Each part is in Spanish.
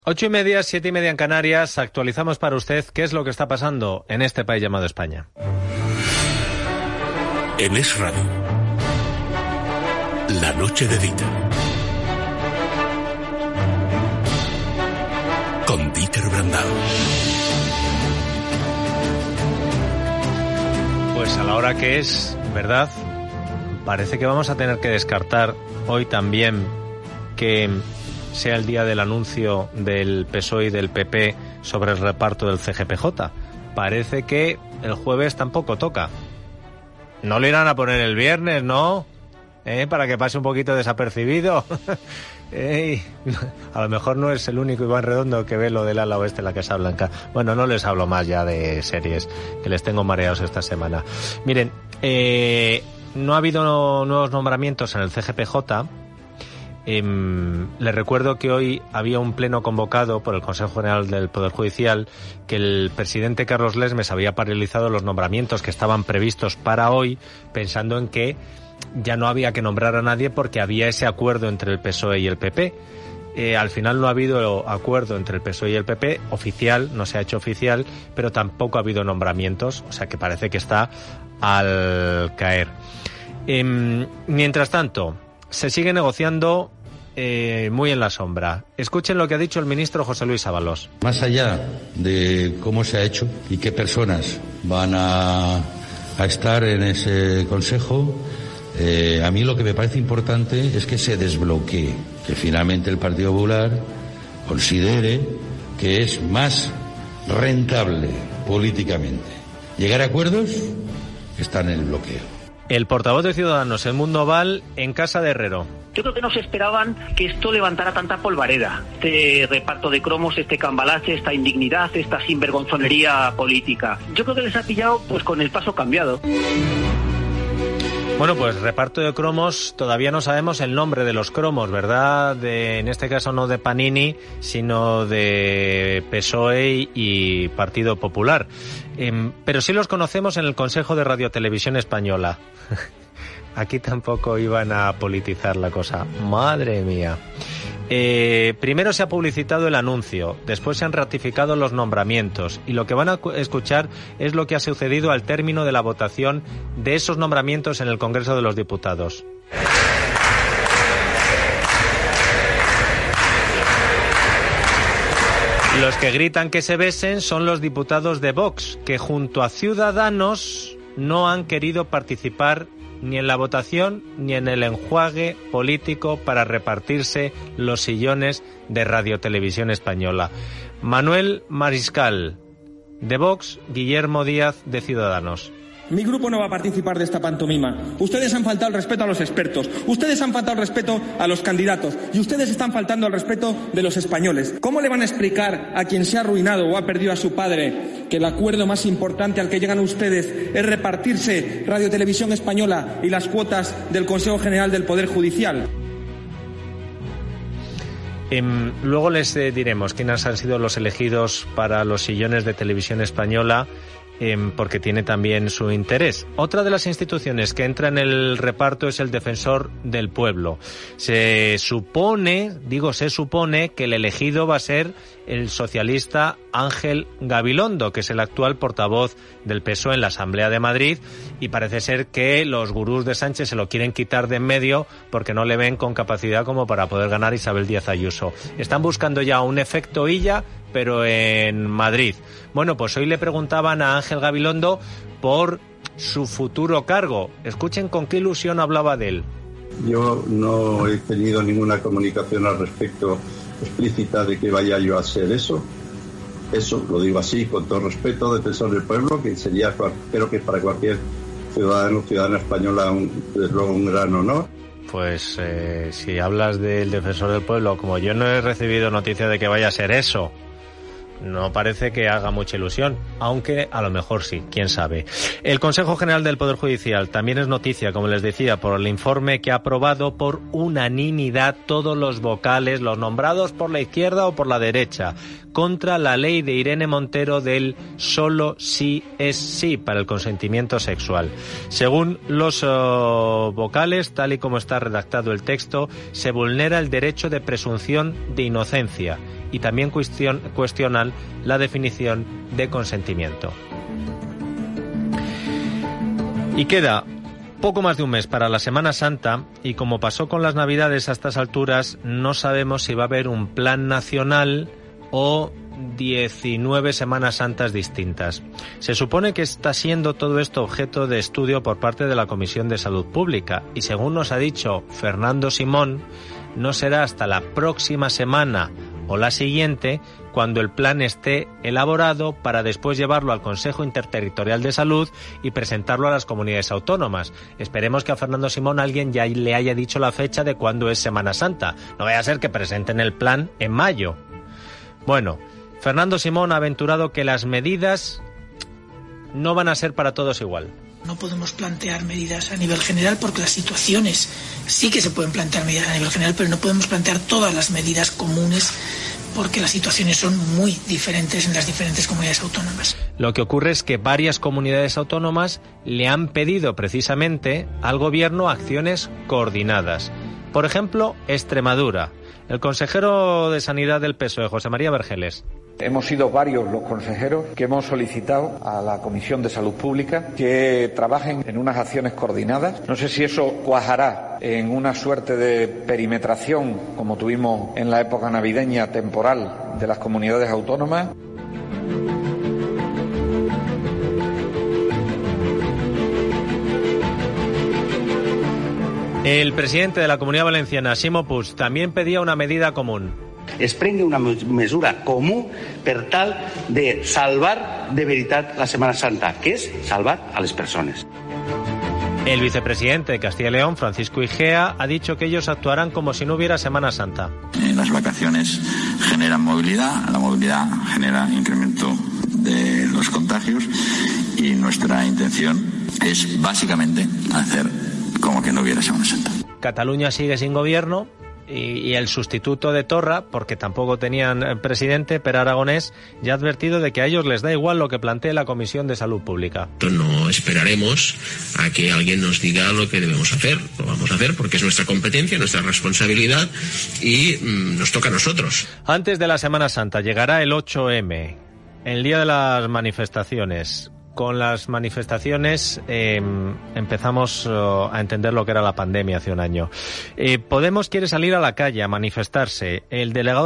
8:30, 7:30 en Canarias. Actualizamos para usted qué es lo que está pasando en este país llamado España. En Es Radio, la noche de Dieter. Con Dieter Brandão. Pues a la hora que es, ¿verdad? Parece que vamos a tener que descartar hoy también que sea el día del anuncio del PSOE y del PP sobre el reparto del CGPJ. Parece que el jueves tampoco toca. No lo irán a poner el viernes, ¿no? Para que pase un poquito desapercibido. A lo mejor no es el único Iván Redondo que ve lo del ala oeste en la Casa Blanca. Bueno, no les hablo más ya de series, que les tengo mareados esta semana. Miren, no ha habido nuevos nombramientos en el CGPJ. Les recuerdo que hoy había un pleno convocado por el Consejo General del Poder Judicial, que el presidente Carlos Lesmes había paralizado los nombramientos que estaban previstos para hoy, pensando en que ya no había que nombrar a nadie porque había ese acuerdo entre el PSOE y el PP. Al final no ha habido acuerdo entre el PSOE y el PP oficial, no se ha hecho oficial, pero tampoco ha habido nombramientos, o sea que parece que está al caer. Mientras tanto, se sigue negociando muy en la sombra. Escuchen lo que ha dicho el ministro José Luis Ábalos. Más allá de cómo se ha hecho y qué personas van a estar en ese consejo, a mí lo que me parece importante es que se desbloquee, que finalmente el Partido Popular considere que es más rentable políticamente llegar a acuerdos que estar en el bloqueo. El portavoz de Ciudadanos, Edmundo Val, en casa de Herrero. Yo creo que no se esperaban que esto levantara tanta polvareda, este reparto de cromos, este cambalache, esta indignidad, esta sinvergonzonería política. Yo creo que les ha pillado pues con el paso cambiado. Bueno, pues reparto de cromos, todavía no sabemos el nombre de los cromos, ¿verdad? En este caso no de Panini, sino de PSOE y Partido Popular. Pero sí los conocemos en el Consejo de Radiotelevisión Española. Aquí tampoco iban a politizar la cosa. Madre mía. Primero se ha publicitado el anuncio, después se han ratificado los nombramientos y lo que van a escuchar es lo que ha sucedido al término de la votación de esos nombramientos en el Congreso de los Diputados. Los que gritan que se besen son los diputados de Vox, que junto a Ciudadanos no han querido participar ni en la votación ni en el enjuague político para repartirse los sillones de Radiotelevisión Española. Manuel Mariscal, de Vox, Guillermo Díaz, de Ciudadanos. Mi grupo no va a participar de esta pantomima. Ustedes han faltado el respeto a los expertos, ustedes han faltado el respeto a los candidatos y ustedes están faltando al respeto de los españoles. ¿Cómo le van a explicar a quien se ha arruinado o ha perdido a su padre que el acuerdo más importante al que llegan ustedes es repartirse Radiotelevisión Española y las cuotas del Consejo General del Poder Judicial? Luego les diremos quiénes han sido los elegidos para los sillones de Televisión Española, porque tiene también su interés. Otra de las instituciones que entra en el reparto es el Defensor del Pueblo. Se supone que el elegido va a ser el socialista Ángel Gabilondo, que es el actual portavoz del PSOE en la Asamblea de Madrid, y parece ser que los gurús de Sánchez se lo quieren quitar de en medio porque no le ven con capacidad como para poder ganar Isabel Díaz Ayuso. Están buscando ya un efecto Illa, pero en Madrid. Bueno, pues hoy le preguntaban a Ángel Gabilondo por su futuro cargo. Escuchen con qué ilusión hablaba de él. Yo no he tenido ninguna comunicación al respecto explícita de que vaya yo a hacer eso. Eso lo digo así, con todo respeto, Defensor del Pueblo, que sería, creo que para cualquier ciudadana española, desde luego un gran honor. Pues si hablas del Defensor del Pueblo, como yo no he recibido noticia de que vaya a ser eso, no parece que haga mucha ilusión, aunque a lo mejor sí, quién sabe. El Consejo General del Poder Judicial también es noticia, como les decía, por el informe que ha aprobado por unanimidad todos los vocales, los nombrados por la izquierda o por la derecha, contra la ley de Irene Montero del solo sí es sí para el consentimiento sexual. Según los vocales, tal y como está redactado el texto, se vulnera el derecho de presunción de inocencia y también cuestionan la definición de consentimiento. Y queda poco más de un mes para la Semana Santa y, como pasó con las Navidades a estas alturas, no sabemos si va a haber un plan nacional o 19 Semanas Santas distintas. Se supone que está siendo todo esto objeto de estudio por parte de la Comisión de Salud Pública y, según nos ha dicho Fernando Simón, no será hasta la próxima semana o la siguiente cuando el plan esté elaborado para después llevarlo al Consejo Interterritorial de Salud y presentarlo a las comunidades autónomas. Esperemos que a Fernando Simón alguien ya le haya dicho la fecha de cuándo es Semana Santa. No vaya a ser que presenten el plan en mayo. Bueno, Fernando Simón ha aventurado que las medidas no van a ser para todos igual. No podemos plantear medidas a nivel general porque las situaciones sí que se pueden plantear medidas a nivel general, pero no podemos plantear todas las medidas comunes porque las situaciones son muy diferentes en las diferentes comunidades autónomas. Lo que ocurre es que varias comunidades autónomas le han pedido precisamente al gobierno acciones coordinadas. Por ejemplo, Extremadura. El consejero de Sanidad del PSOE, José María Vergeles. Hemos sido varios los consejeros que hemos solicitado a la Comisión de Salud Pública que trabajen en unas acciones coordinadas. No sé si eso cuajará en una suerte de perimetración, como tuvimos en la época navideña temporal de las comunidades autónomas. El presidente de la Comunitat Valenciana, Ximo Puig, también pedía una medida común. Es prengui una mesura comú per tal de salvar de veritat la Setmana Santa, que és salvar a les persones. El vicepresidente de Castilla y León, Francisco Igea, ha dicho que ellos actuarán como si no hubiera Semana Santa. Las vacaciones generan movilidad, la movilidad genera incremento de los contagios y nuestra intención es básicamente hacer como que no hubiera Semana Santa. Cataluña sigue sin gobierno y el sustituto de Torra, porque tampoco tenían presidente, Pere Aragonés, ya ha advertido de que a ellos les da igual lo que plantee la Comisión de Salud Pública. No esperaremos a que alguien nos diga lo que debemos hacer. Lo vamos a hacer porque es nuestra competencia, nuestra responsabilidad y nos toca a nosotros. Antes de la Semana Santa llegará el 8M, el día de las manifestaciones. Con las manifestaciones empezamos a entender lo que era la pandemia hace un año. Podemos quiere salir a la calle a manifestarse. El delegado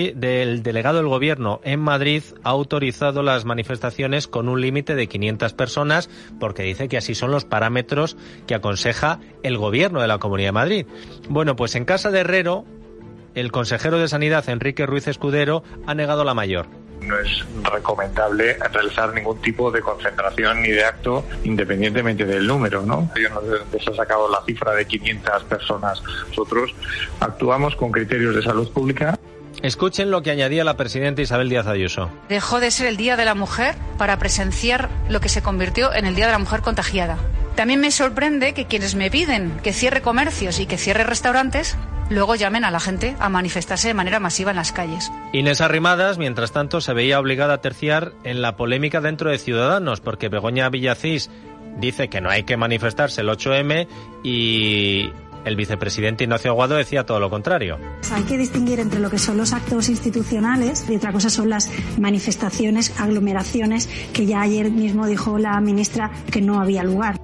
del Gobierno en Madrid ha autorizado las manifestaciones con un límite de 500 personas porque dice que así son los parámetros que aconseja el Gobierno de la Comunidad de Madrid. Bueno, pues en Casa de Herrero, el consejero de Sanidad, Enrique Ruiz Escudero, ha negado la mayor. No es recomendable realizar ningún tipo de concentración ni de acto independientemente del número, ¿no? Yo no sé de dónde se ha sacado la cifra de 500 personas. Nosotros actuamos con criterios de salud pública. Escuchen lo que añadía la presidenta Isabel Díaz Ayuso. Dejó de ser el Día de la Mujer para presenciar lo que se convirtió en el Día de la Mujer contagiada. También me sorprende que quienes me piden que cierre comercios y que cierre restaurantes luego llamen a la gente a manifestarse de manera masiva en las calles. Inés Arrimadas, mientras tanto, se veía obligada a terciar en la polémica dentro de Ciudadanos, porque Begoña Villacís dice que no hay que manifestarse el 8M y el vicepresidente Ignacio Aguado decía todo lo contrario. Hay que distinguir entre lo que son los actos institucionales y otra cosa son las manifestaciones, aglomeraciones, que ya ayer mismo dijo la ministra que no había lugar.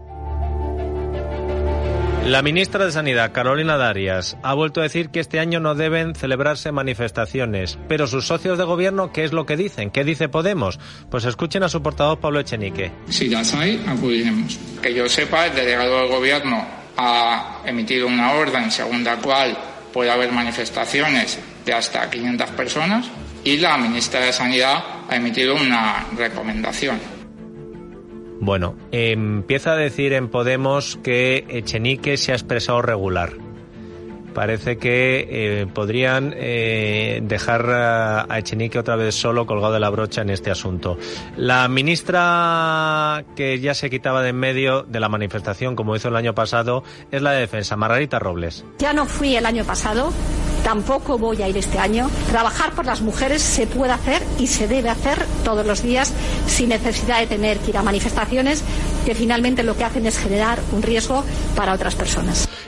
La ministra de Sanidad, Carolina Darias, ha vuelto a decir que este año no deben celebrarse manifestaciones. Pero sus socios de gobierno, ¿qué es lo que dicen? ¿Qué dice Podemos? Pues escuchen a su portavoz, Pablo Echenique. Si las hay, acudiremos. Que yo sepa, el delegado del gobierno ha emitido una orden según la cual puede haber manifestaciones de hasta 500 personas y la ministra de Sanidad ha emitido una recomendación. Bueno, empieza a decir en Podemos que Echenique se ha expresado regular. Parece que podrían dejar a Echenique otra vez solo, colgado de la brocha en este asunto. La ministra que ya se quitaba de en medio de la manifestación, como hizo el año pasado, es la de Defensa, Margarita Robles. Ya no fui el año pasado, tampoco voy a ir este año. Trabajar por las mujeres se puede hacer y se debe hacer todos los días sin necesidad de tener que ir a manifestaciones que finalmente lo que hacen es generar un riesgo para otras personas.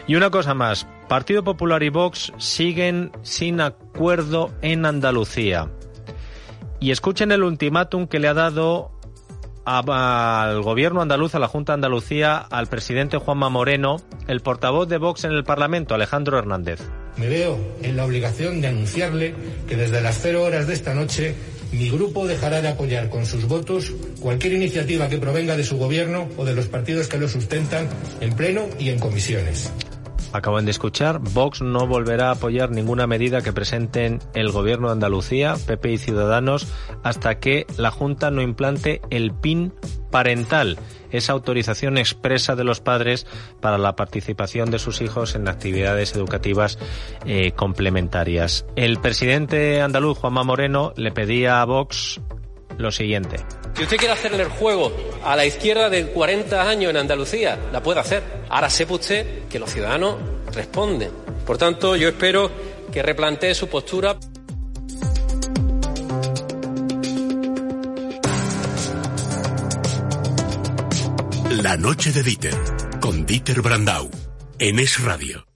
Y una cosa más, Partido Popular y Vox siguen sin acuerdo en Andalucía. Y escuchen el ultimátum que le ha dado al gobierno andaluz, a la Junta de Andalucía, al presidente Juanma Moreno, el portavoz de Vox en el Parlamento, Alejandro Hernández. Me veo en la obligación de anunciarle que desde las 0 horas de esta noche mi grupo dejará de apoyar con sus votos cualquier iniciativa que provenga de su gobierno o de los partidos que lo sustentan en pleno y en comisiones. Acaban de escuchar, Vox no volverá a apoyar ninguna medida que presenten el Gobierno de Andalucía, PP y Ciudadanos, hasta que la Junta no implante el PIN parental, esa autorización expresa de los padres para la participación de sus hijos en actividades educativas complementarias. El presidente andaluz, Juanma Moreno, le pedía a Vox lo siguiente. Si usted quiere hacerle el juego a la izquierda de 40 años en Andalucía, la puede hacer. Ahora sepa usted que los ciudadanos responden. Por tanto, yo espero que replantee su postura. La noche de Dieter, con Dieter Brandau, en Es Radio.